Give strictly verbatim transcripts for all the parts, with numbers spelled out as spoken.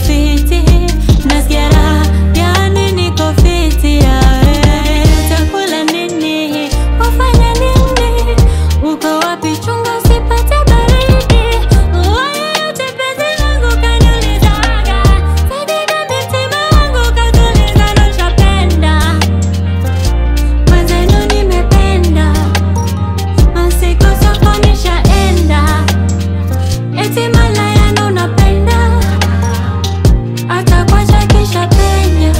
fiti, nasikia raha, yani niko fiti yeah. Utakula nini, wafanya nini, uko wapi chunga usipate baridi. Wewe yote penzi langu kaniulizaga, sadika mtima wangu katuliza na ushapenda. Mwenzenu nimependa, masiku soko nishaenda. Eti malaya ndo napenda, atakuacha kisha penya.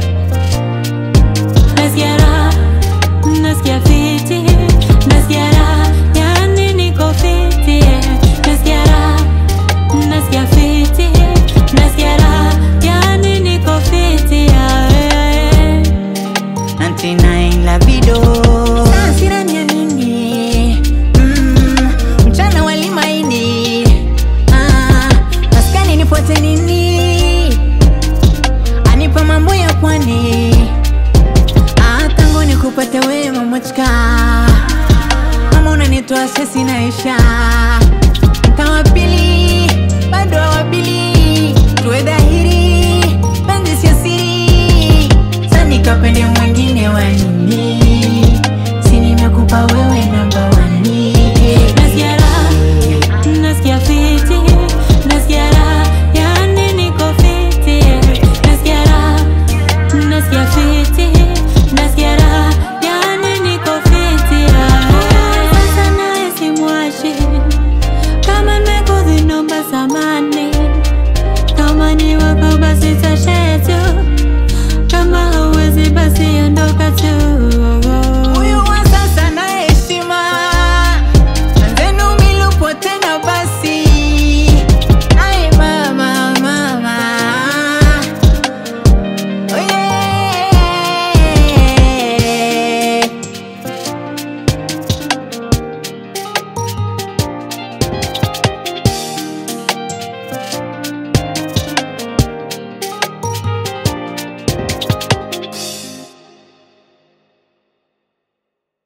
Nasikia raha, nasikia fiti, nasikia raha, yani niko fiti yeah. Nasikia raha, nasikia fiti, nasikia raha, yani niko fiti yeah. ninety-nine la video sira ni nini? Mm, mchana wali maini. Ah, maskani nipote nini? Anipa mambo ya pwani. Ah, tangu nikupate wewe mamochka. Mama unanitoa sisi naisha.